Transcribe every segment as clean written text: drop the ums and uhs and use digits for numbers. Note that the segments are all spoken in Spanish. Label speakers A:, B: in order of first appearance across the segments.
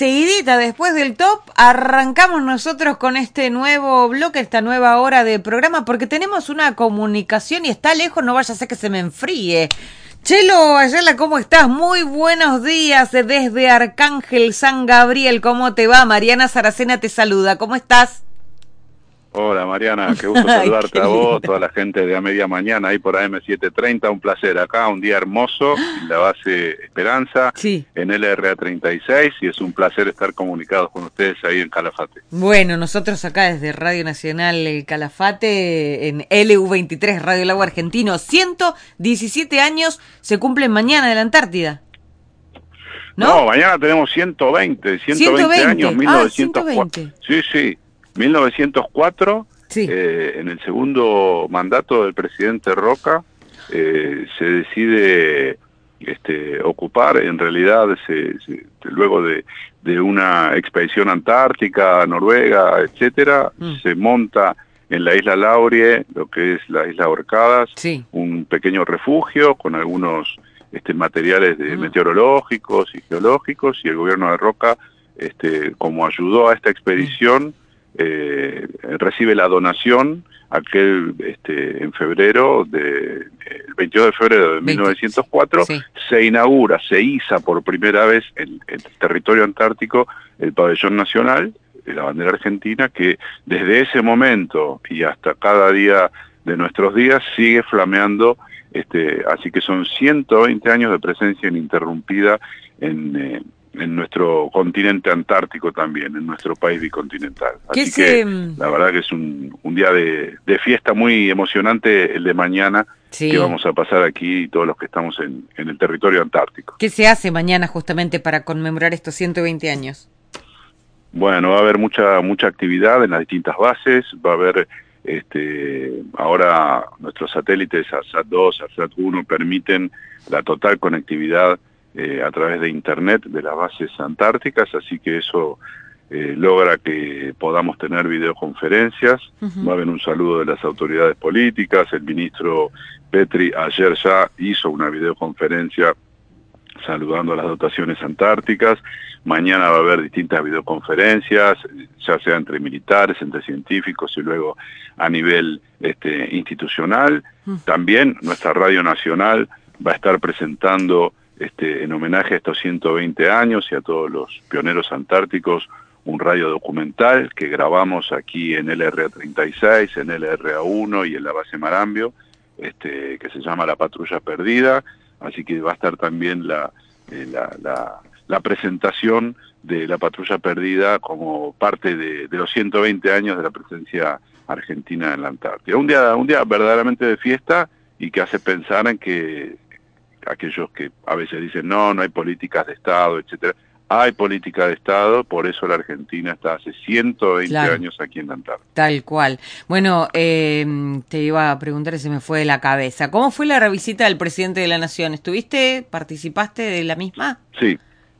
A: Seguidita, después del top, arrancamos nosotros con este nuevo bloque, esta nueva hora de programa, porque tenemos una comunicación y está lejos, no vaya a ser que se me enfríe. Chelo Ayala, ¿cómo estás? Muy buenos días desde Arcángel San Gabriel, ¿cómo te va? Mariana Saracena te saluda, ¿cómo estás?
B: Hola Mariana, qué gusto saludarte a vos, toda la gente de A Media Mañana ahí por AM730, un placer acá, un día hermoso en la base Esperanza,
A: Sí.
B: en LRA 36 y es un placer estar comunicados con ustedes ahí en Calafate.
A: Bueno, nosotros acá desde Radio Nacional Calafate, en LU23 Radio Lago Argentino, 117 años se cumplen mañana en la Antártida.
B: No, mañana tenemos 120 años, 1904. Sí. 1904,
A: sí.
B: En el segundo mandato del presidente Roca, se decide ocupar, en realidad, luego de una expedición antártica, Noruega, etcétera, se monta en la isla Laurie, lo que es la isla Orcadas,
A: sí.
B: un pequeño refugio con algunos materiales meteorológicos y geológicos, y el gobierno de Roca, como ayudó a esta expedición, recibe la donación en febrero el 22 de febrero de 1904,
A: sí.
B: se inaugura, se iza por primera vez en el territorio antártico el pabellón nacional, la bandera argentina, que desde ese momento y hasta cada día de nuestros días sigue flameando, así que son 120 años de presencia ininterrumpida en nuestro continente antártico también, en nuestro país bicontinental. Así que la verdad que es un día de fiesta muy emocionante el de mañana,
A: sí,
B: que vamos a pasar aquí todos los que estamos en el territorio antártico.
A: ¿Qué se hace mañana justamente para conmemorar estos 120 años?
B: Bueno, va a haber mucha actividad en las distintas bases, va a haber ahora nuestros satélites ASAT-2, ASAT-1 permiten la total conectividad a través de internet de las bases antárticas, así que eso logra que podamos tener videoconferencias. Va a haber un saludo de las autoridades políticas, el ministro Petri ayer ya hizo una videoconferencia saludando a las dotaciones antárticas. Mañana va a haber distintas videoconferencias, ya sea entre militares, entre científicos y luego a nivel institucional. También nuestra Radio Nacional va a estar presentando en homenaje a estos 120 años y a todos los pioneros antárticos, un radio documental que grabamos aquí en LRA 36, en LRA 1 y en la base Marambio, que se llama La Patrulla Perdida, así que va a estar también la presentación de La Patrulla Perdida como parte de los 120 años de la presencia argentina en la Antártida. Un día verdaderamente de fiesta y que hace pensar en que aquellos que a veces dicen no hay políticas de Estado, etcétera. Hay política de Estado, por eso la Argentina está hace 120 años aquí en la Antártida.
A: Tal cual. Bueno, te iba a preguntar y se me fue de la cabeza. ¿Cómo fue la revisita del presidente de la Nación? ¿Participaste de la misma?
B: Sí,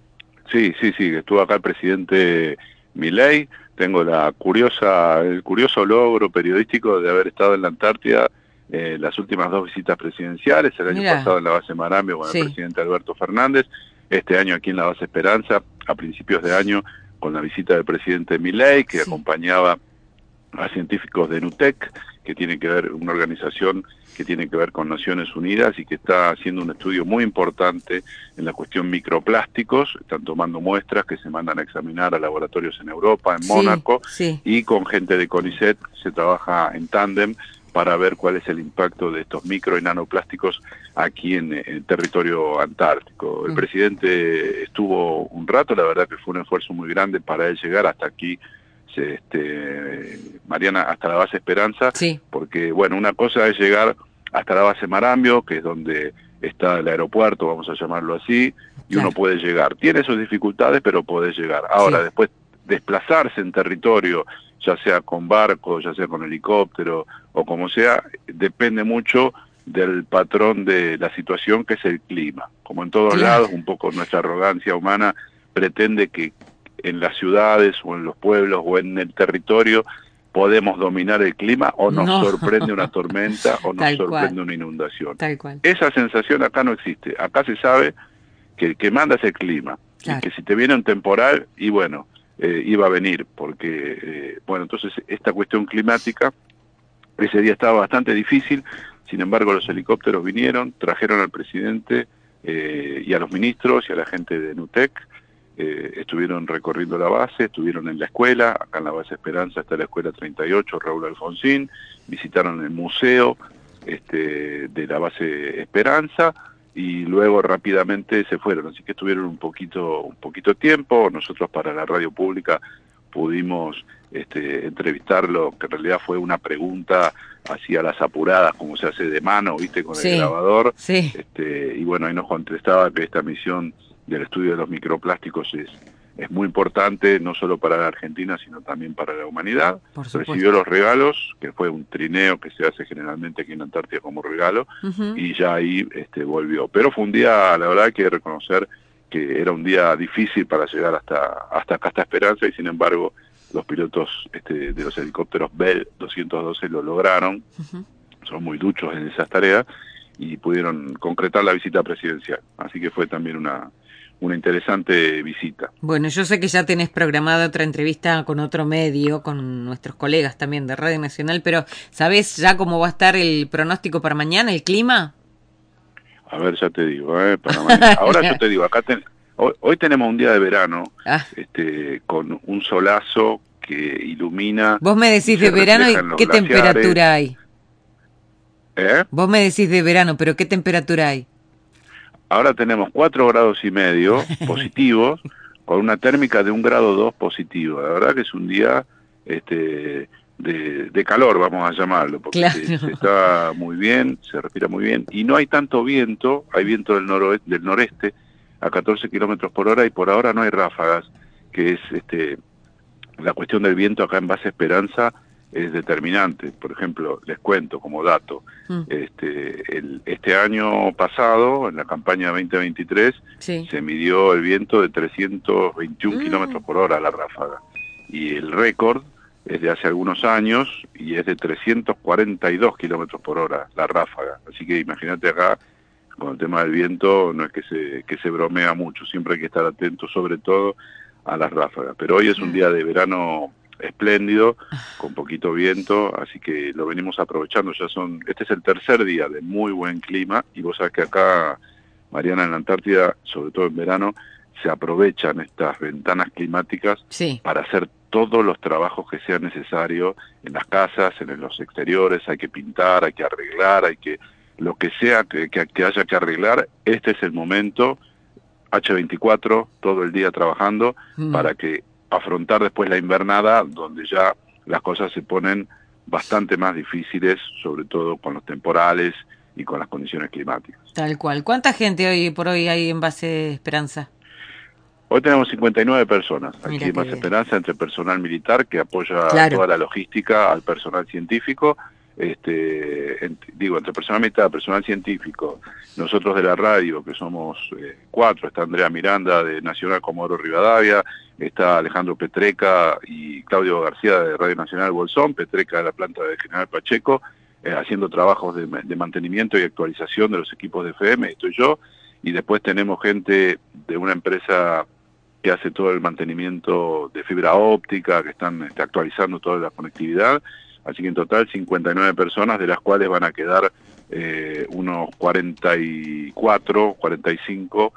B: estuvo acá el presidente Milei. Tengo el curioso logro periodístico de haber estado en la Antártida las últimas 2 visitas presidenciales, el año pasado en la base Marambio con el presidente Alberto Fernández, este año aquí en la base Esperanza, a principios de año con la visita del presidente Milei, que acompañaba a científicos de NUTEC, que tiene que ver, una organización que tiene que ver con Naciones Unidas y que está haciendo un estudio muy importante en la cuestión microplásticos. Están tomando muestras que se mandan a examinar a laboratorios en Europa, en Mónaco, y con gente de CONICET se trabaja en tándem para ver cuál es el impacto de estos micro y nanoplásticos aquí en el territorio antártico. El presidente estuvo un rato, la verdad que fue un esfuerzo muy grande para él llegar hasta aquí, Mariana, hasta la base Esperanza, porque bueno, una cosa es llegar hasta la base Marambio, que es donde está el aeropuerto, vamos a llamarlo así, y uno puede llegar. Tiene sus dificultades, pero puede llegar. Ahora, después desplazarse en territorio, ya sea con barco, ya sea con helicóptero o como sea, depende mucho del patrón de la situación, que es el clima. Como en todos lados, un poco nuestra arrogancia humana pretende que en las ciudades o en los pueblos o en el territorio podemos dominar el clima, o nos sorprende una tormenta o nos sorprende una inundación. Esa sensación acá no existe. Acá se sabe que el que manda es el clima.
A: Claro.
B: Y que si te viene un temporal, y bueno, iba a venir, porque, bueno, entonces esta cuestión climática, ese día estaba bastante difícil, sin embargo los helicópteros vinieron, trajeron al presidente y a los ministros y a la gente de NUTEC, estuvieron recorriendo la base, estuvieron en la escuela, acá en la base Esperanza está la escuela 38, Raúl Alfonsín, visitaron el museo de la base Esperanza, y luego rápidamente se fueron, así que estuvieron un poquito tiempo. Nosotros para la radio pública pudimos entrevistarlo, que en realidad fue una pregunta así a las apuradas, como se hace de mano, viste, con el grabador,
A: sí.
B: Y bueno, ahí nos contestaba que esta misión del estudio de los microplásticos es muy importante, no solo para la Argentina, sino también para la humanidad. Recibió los regalos, que fue un trineo que se hace generalmente aquí en Antártida como regalo, y ya ahí volvió. Pero fue un día, la verdad, hay que reconocer que era un día difícil para llegar hasta acá, hasta Esperanza, y sin embargo los pilotos de los helicópteros Bell 212 lo lograron, son muy duchos en esas tareas, y pudieron concretar la visita presidencial. Así que fue también una interesante visita.
A: Bueno, yo sé que ya tenés programada otra entrevista con otro medio, con nuestros colegas también de Radio Nacional, pero ¿sabés ya cómo va a estar el pronóstico para mañana, el clima?
B: A ver, ya te digo, para mañana. Ahora yo te digo, acá hoy tenemos un día de verano, con un solazo que ilumina.
A: Vos me decís de verano y ¿qué temperatura hay? Vos me decís de verano, pero ¿qué temperatura hay?
B: Ahora tenemos 4,5 grados positivos, con una térmica de 1,2 grados positivo. La verdad que es un día de calor, vamos a llamarlo, porque
A: claro.
B: se está muy bien, se respira muy bien, y no hay tanto viento, hay viento del noreste a 14 kilómetros por hora, y por ahora no hay ráfagas, que es la cuestión del viento acá en Base Esperanza es determinante. Por ejemplo, les cuento como dato, este año pasado, en la campaña 2023, se midió el viento de 321 kilómetros por hora la ráfaga, y el récord es de hace algunos años y es de 342 kilómetros por hora la ráfaga. Así que imagínate acá, con el tema del viento, no es que se bromea mucho, siempre hay que estar atento sobre todo a las ráfagas. Pero hoy es un día de verano espléndido, con poquito viento, así que lo venimos aprovechando. Este es el tercer día de muy buen clima, y vos sabés que acá, Mariana, en la Antártida, sobre todo en verano, se aprovechan estas ventanas climáticas para hacer todos los trabajos que sean necesarios en las casas, en los exteriores. Hay que pintar, hay que arreglar, lo que sea que haya que arreglar. Este es el momento, H24, todo el día trabajando, para que afrontar después la invernada, donde ya las cosas se ponen bastante más difíciles, sobre todo con los temporales y con las condiciones climáticas.
A: Tal cual. ¿Cuánta gente hoy por hoy hay en Base Esperanza?
B: Hoy tenemos 59 personas aquí en Base Esperanza, entre personal militar que apoya toda la logística al personal científico, entre personal militar, personal científico, nosotros de la radio, que somos 4, está Andrea Miranda de Nacional Comodoro Rivadavia, está Alejandro Petreca y Claudio García de Radio Nacional Bolsón, Petreca de la planta de General Pacheco, haciendo trabajos de mantenimiento y actualización de los equipos de FM, estoy yo, y después tenemos gente de una empresa que hace todo el mantenimiento de fibra óptica, que están actualizando toda la conectividad. Así que en total 59 personas, de las cuales van a quedar unos 44, 45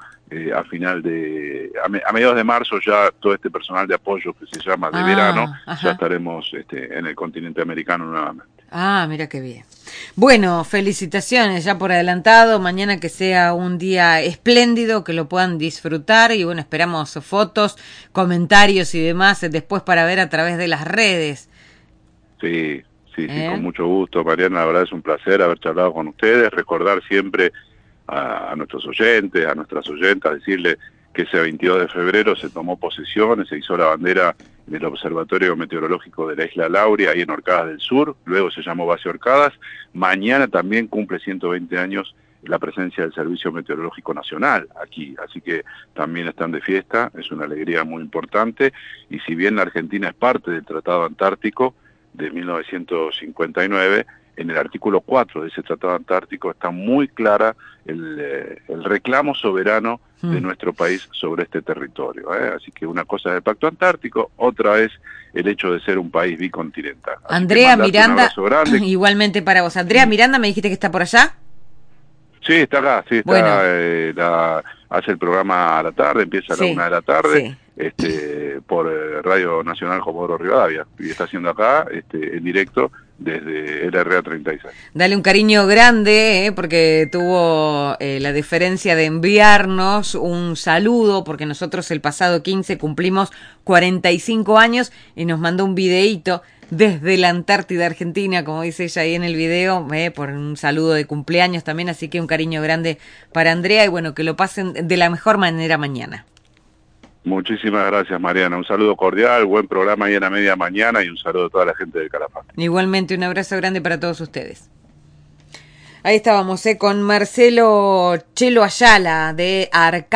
B: a mediados de marzo. Ya todo este personal de apoyo que se llama de verano, ya estaremos en el continente americano nuevamente.
A: Mira qué bien. Bueno, felicitaciones ya por adelantado, mañana que sea un día espléndido, que lo puedan disfrutar, y bueno, esperamos fotos, comentarios y demás después para ver a través de las redes.
B: Sí, con mucho gusto, Mariana, la verdad es un placer haber charlado con ustedes, recordar siempre a nuestros oyentes, a nuestras oyentas, decirle que ese 22 de febrero se tomó posesión, se hizo la bandera del Observatorio Meteorológico de la Isla Lauria, ahí en Orcadas del Sur, luego se llamó Base Orcadas. Mañana también cumple 120 años la presencia del Servicio Meteorológico Nacional aquí, así que también están de fiesta, es una alegría muy importante, y si bien la Argentina es parte del Tratado Antártico de 1959, en el artículo 4 de ese Tratado Antártico está muy clara el reclamo soberano de nuestro país sobre este territorio. Así que una cosa es el Pacto Antártico, otra es el hecho de ser un país bicontinental. Así
A: Andrea Miranda,
B: igualmente
A: para vos. Andrea Miranda, me dijiste que está por allá.
B: Sí, está acá, sí, está, bueno. Hace el programa a la tarde, empieza a la 1 de la tarde, por Radio Nacional Comodoro Rivadavia, y está haciendo acá en directo desde LRA 36.
A: Dale un cariño grande, porque tuvo la deferencia de enviarnos un saludo, porque nosotros el pasado 15 cumplimos 45 años y nos mandó un videíto desde la Antártida Argentina, como dice ella ahí en el video, por un saludo de cumpleaños también, así que un cariño grande para Andrea y bueno, que lo pasen de la mejor manera mañana.
B: Muchísimas gracias, Mariana, un saludo cordial, buen programa ahí en la media mañana y un saludo a toda la gente del Calafate.
A: Igualmente, un abrazo grande para todos ustedes. Ahí estábamos con Marcelo Chelo Ayala de Arca.